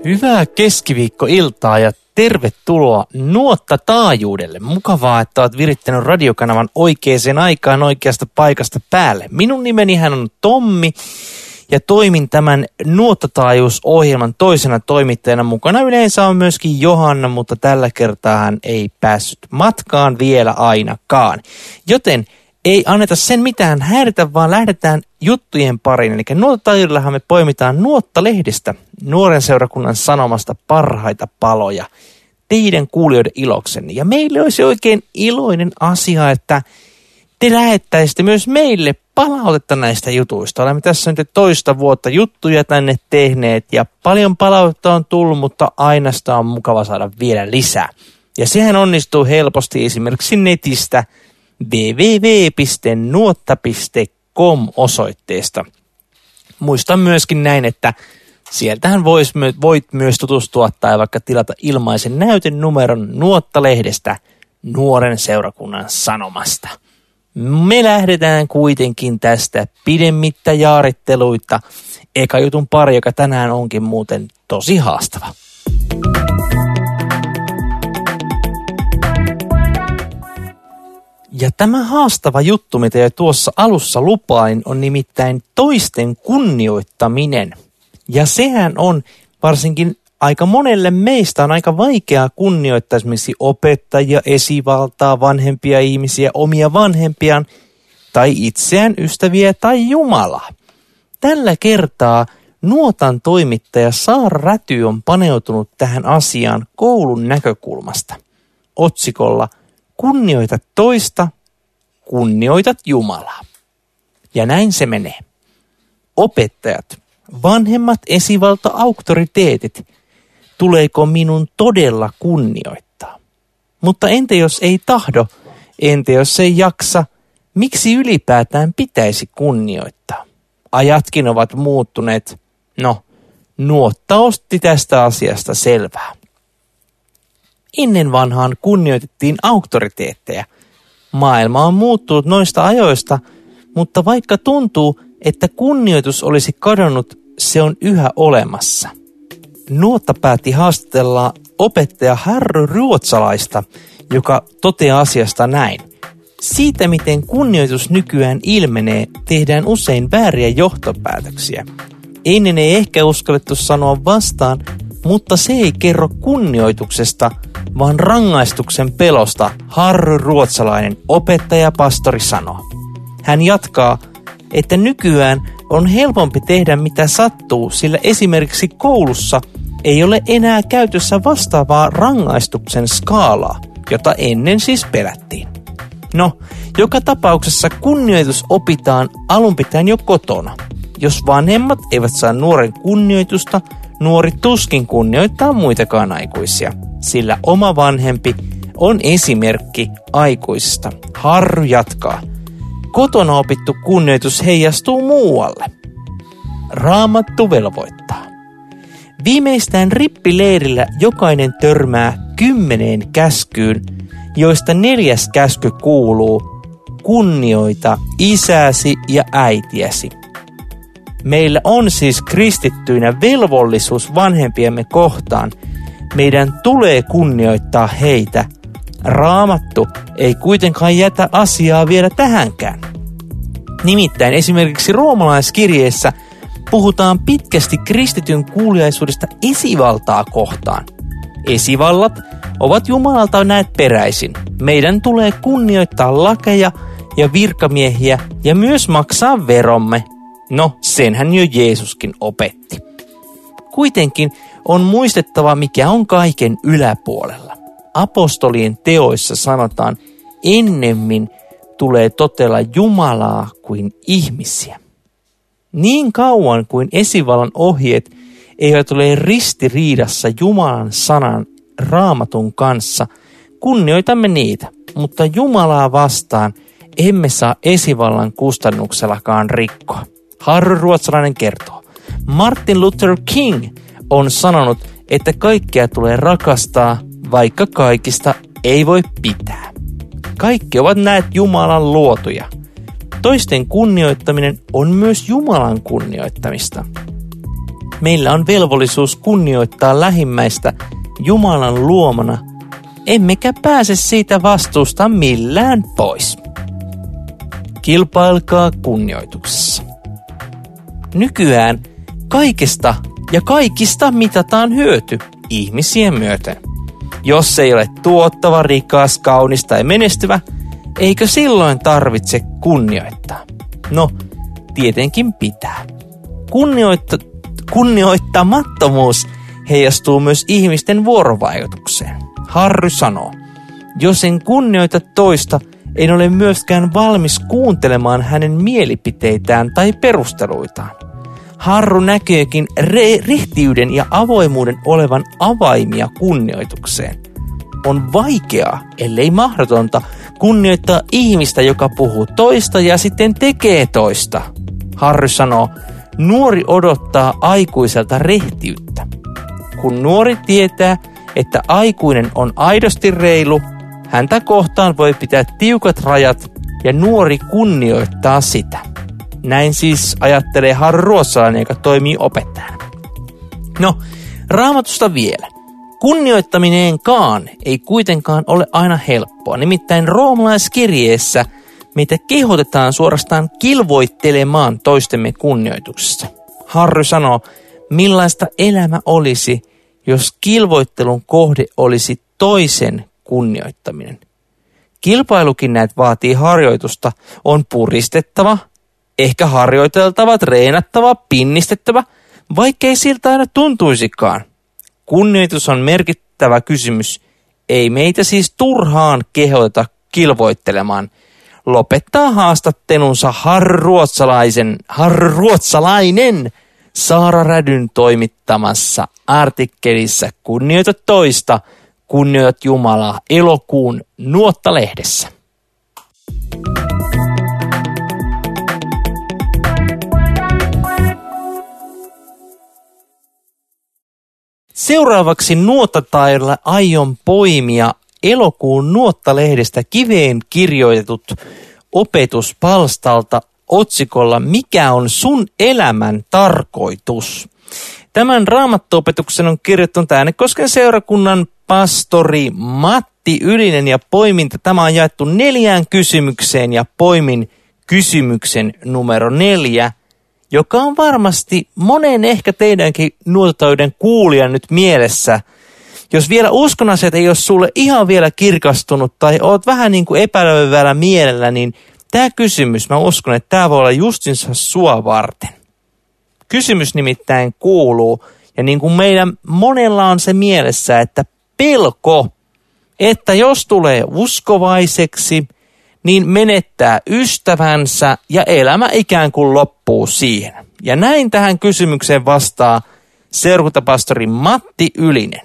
Hyvää keskiviikkoiltaa ja tervetuloa Nuotta-taajuudelle. Mukavaa, että olet virittänyt radiokanavan oikeaan aikaan oikeasta paikasta päälle. Minun nimenihän on Tommi ja toimin tämän Nuotta-taajuusohjelman toisena toimittajana. Mukana yleensä on myöskin Johanna, mutta tällä kertaa hän ei päässyt matkaan vielä ainakaan. Joten ei anneta sen mitään häiritä, vaan lähdetään juttujen pariin. Eli Nuotta-taajuudellahan me poimitaan Nuotta-lehdestä, Nuoren seurakunnan sanomasta parhaita paloja teidän kuulijoiden iloksenne. Ja meille olisi oikein iloinen asia, että te lähettäisitte myös meille palautetta näistä jutuista. Olemme tässä nyt toista vuotta juttuja tänne tehneet ja paljon palautetta on tullut, mutta aina sitä on mukava saada vielä lisää. Ja sehän onnistuu helposti esimerkiksi netistä www.nuotta.com osoitteesta. Muistan myöskin näin, että sieltähän voit myös tutustua tai vaikka tilata ilmaisen näytenumeron Nuotta-lehdestä Nuoren seurakunnan sanomasta. Me lähdetään kuitenkin tästä pidemmittä jaaritteluita. Eka jutun pari, joka tänään onkin muuten tosi haastava. Ja tämä haastava juttu, mitä jo tuossa alussa lupailin, on nimittäin toisten kunnioittaminen. Ja sehän on varsinkin aika monelle meistä on aika vaikeaa kunnioittaa esimerkiksi opettajia, esivaltaa, vanhempia ihmisiä, omia vanhempiaan tai itseään, ystäviä tai Jumalaa. Tällä kertaa Nuotan toimittaja Saara Räty on paneutunut tähän asiaan koulun näkökulmasta. Otsikolla Kunnioita toista, kunnioitat Jumalaa. Ja näin se menee. Opettajat, vanhemmat esivalta-auktoriteetit, tuleeko minun todella kunnioittaa? Mutta entä jos ei tahdo, entä jos ei jaksa, miksi ylipäätään pitäisi kunnioittaa? Ajatkin ovat muuttuneet. No, Nuotta otti tästä asiasta selvää. Ennen vanhaan kunnioitettiin auktoriteetteja. Maailma on muuttunut noista ajoista, mutta vaikka tuntuu, että kunnioitus olisi kadonnut, se on yhä olemassa. Nuotta päätti haastatella opettaja Harry Ruotsalaista, joka toteaa asiasta näin. Siitä, miten kunnioitus nykyään ilmenee, tehdään usein vääriä johtopäätöksiä. Ennen ei ehkä uskallettu sanoa vastaan, mutta se ei kerro kunnioituksesta, vaan rangaistuksen pelosta, Harry Ruotsalainen opettaja-pastori sanoo. Hän jatkaa, että nykyään on helpompi tehdä mitä sattuu, sillä esimerkiksi koulussa ei ole enää käytössä vastaavaa rangaistuksen skaalaa, jota ennen siis pelättiin. No, joka tapauksessa kunnioitus opitaan alun pitäen jo kotona. Jos vanhemmat eivät saa nuoren kunnioitusta, nuori tuskin kunnioittaa muitakaan aikuisia, sillä oma vanhempi on esimerkki aikuisista. Harry jatkaa. Kotona opittu kunnioitus heijastuu muualle. Raamattu velvoittaa. Viimeistään rippileirillä jokainen törmää 10 käskyyn, joista 4. käsky kuuluu: kunnioita isäsi ja äitiäsi. Meillä on siis kristittyinä velvollisuus vanhempiemme kohtaan. Meidän tulee kunnioittaa heitä. Raamattu ei kuitenkaan jätä asiaa vielä tähänkään. Nimittäin esimerkiksi roomalaiskirjeessä puhutaan pitkästi kristityn kuuliaisuudesta esivaltaa kohtaan. Esivallat ovat Jumalalta näet peräisin. Meidän tulee kunnioittaa lakeja ja virkamiehiä ja myös maksaa veromme. No, senhän jo Jeesuskin opetti. Kuitenkin on muistettava, mikä on kaiken yläpuolella. Apostolien teoissa sanotaan, ennemmin tulee totella Jumalaa kuin ihmisiä. Niin kauan kuin esivallan ohjeet eivät ole ristiriidassa Jumalan sanan Raamatun kanssa, kunnioitamme niitä, mutta Jumalaa vastaan emme saa esivallan kustannuksellakaan rikkoa. Harry Ruotsalainen kertoo. Martin Luther King on sanonut, että kaikkea tulee rakastaa, vaikka kaikista ei voi pitää. Kaikki ovat näet Jumalan luotuja. Toisten kunnioittaminen on myös Jumalan kunnioittamista. Meillä on velvollisuus kunnioittaa lähimmäistä Jumalan luomana, emmekä pääse siitä vastuusta millään pois. Kilpailkaa kunnioituksessa. Nykyään kaikesta ja kaikista mitataan hyöty ihmisiä myöten. Jos ei ole tuottava, rikas, kaunis tai menestyvä, eikö silloin tarvitse kunnioittaa? No, tietenkin pitää. Kunnioittamattomuus heijastuu myös ihmisten vuorovaikutukseen. Harry sanoo, jos en kunnioita toista, en ole myöskään valmis kuuntelemaan hänen mielipiteitään tai perusteluitaan. Harry näkeekin rehtiyden ja avoimuuden olevan avaimia kunnioitukseen. On vaikeaa, ellei mahdotonta, kunnioittaa ihmistä, joka puhuu toista ja sitten tekee toista. Harry sanoo, nuori odottaa aikuiselta rehtiyttä. Kun nuori tietää, että aikuinen on aidosti reilu, häntä kohtaan voi pitää tiukat rajat ja nuori kunnioittaa sitä. Näin siis ajattelee Harry Ruotsalainen, joka toimii opettajana. No, Raamatusta vielä. Kunnioittaminenkaan ei kuitenkaan ole aina helppoa. Nimittäin roomalaiskirjeessä meitä kehotetaan suorastaan kilvoittelemaan toistemme kunnioituksessa. Harry sanoo, millaista elämä olisi, jos kilvoittelun kohde olisi toisen kunnioittaminen. Kilpailukin näet vaatii harjoitusta, on puristettava, ehkä harjoiteltava, treenattava, pinnistettävä, vaikkei siltä aina tuntuisikaan. Kunnioitus on merkittävä kysymys, ei meitä siis turhaan kehoteta kilvoittelemaan. Lopettaa haastattelunsa Harry Ruotsalainen Saara Rädyn toimittamassa artikkelissa Kunnioita toista, kunnioitat Jumalaa elokuun Nuotta-lehdessä. Seuraavaksi nuottataidella aion poimia elokuun Nuotta-lehdestä kiveen kirjoitetut opetuspalstalta otsikolla Mikä on sun elämän tarkoitus? Tämän raamattuopetuksen on kirjoittanut Äänekosken seurakunnan pastori Matti Ylinen ja poiminta tämä on jaettu 4 kysymykseen ja poimin kysymyksen numero 4, joka on varmasti monen ehkä teidänkin nuottatauden kuulijan nyt mielessä. Jos vielä uskonasiat ei ole sulle ihan vielä kirkastunut tai oot vähän niin kuin epälöivällä mielellä, niin tämä kysymys, mä uskon, että tämä voi olla justinsa sua varten. Kysymys nimittäin kuuluu, ja niin kuin meidän monella on se mielessä, että pelko, että jos tulee uskovaiseksi, niin menettää ystävänsä ja elämä ikään kuin loppuu siihen. Ja näin tähän kysymykseen vastaa seurakuntapastori Matti Ylinen.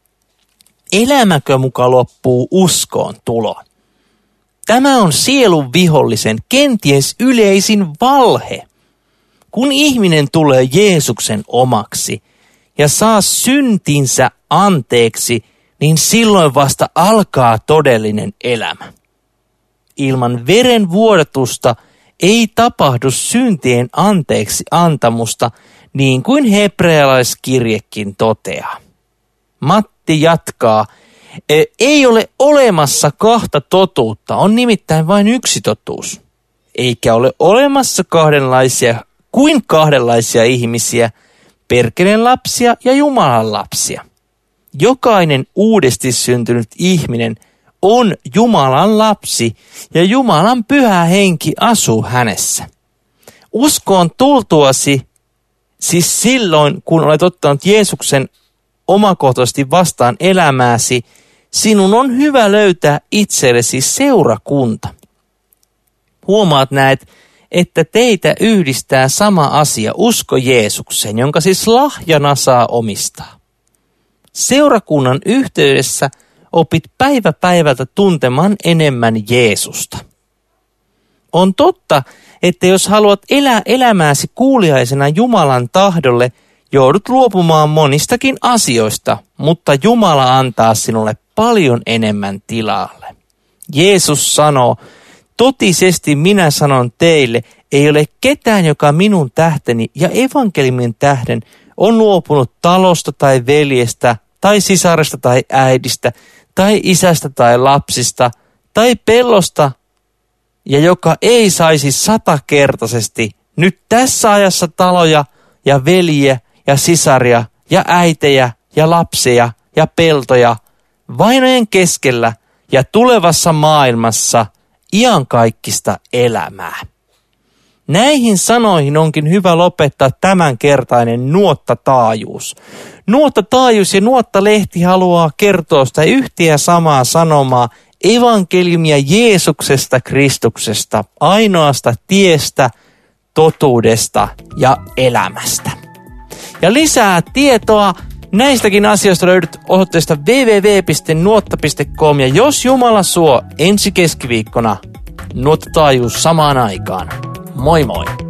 Elämäkö muka loppuu uskoon tuloon? Tämä on sielun vihollisen kenties yleisin valhe. Kun ihminen tulee Jeesuksen omaksi ja saa syntinsä anteeksi, niin silloin vasta alkaa todellinen elämä. Ilman veren vuodatusta ei tapahdu syntien anteeksi antamusta, niin kuin hebrealaiskirjekin toteaa. Matti jatkaa, ei ole olemassa 2 totuutta, on nimittäin vain yksi totuus. Eikä ole olemassa kahdenlaisia ihmisiä, perkeleen lapsia ja Jumalan lapsia. Jokainen uudesti syntynyt ihminen on Jumalan lapsi ja Jumalan pyhä henki asuu hänessä. Uskoon tultuasi, siis silloin kun olet ottanut Jeesuksen omakohtaisesti vastaan elämääsi, sinun on hyvä löytää itsellesi seurakunta. Huomaat näet, että teitä yhdistää sama asia, usko Jeesukseen, jonka siis lahjana saa omistaa. Seurakunnan yhteydessä opit päivä päivältä tuntemaan enemmän Jeesusta. On totta, että jos haluat elää elämääsi kuuliaisena Jumalan tahdolle, joudut luopumaan monistakin asioista, mutta Jumala antaa sinulle paljon enemmän tilalle. Jeesus sanoo, totisesti minä sanon teille, ei ole ketään, joka minun tähteni ja evankeliumin tähden on luopunut talosta tai veljestä, tai sisaresta tai äidistä, tai isästä tai lapsista, tai pellosta, ja joka ei saisi 100-kertaisesti nyt tässä ajassa taloja ja veljiä ja sisaria ja äitejä ja lapsia ja peltoja vainojen keskellä ja tulevassa maailmassa iankaikkista elämää. Näihin sanoihin onkin hyvä lopettaa tämänkertainen nuottataajuus. Nuottataajuus ja nuottalehti haluaa kertoa sitä yhtä ja samaa sanomaa, evankeliumia Jeesuksesta Kristuksesta, ainoasta tiestä, totuudesta ja elämästä. Ja lisää tietoa näistäkin asioista löydät osoitteesta www.nuotta.com, ja jos Jumala suo, ensi keskiviikkona nuottataajuus samaan aikaan. Moi moi!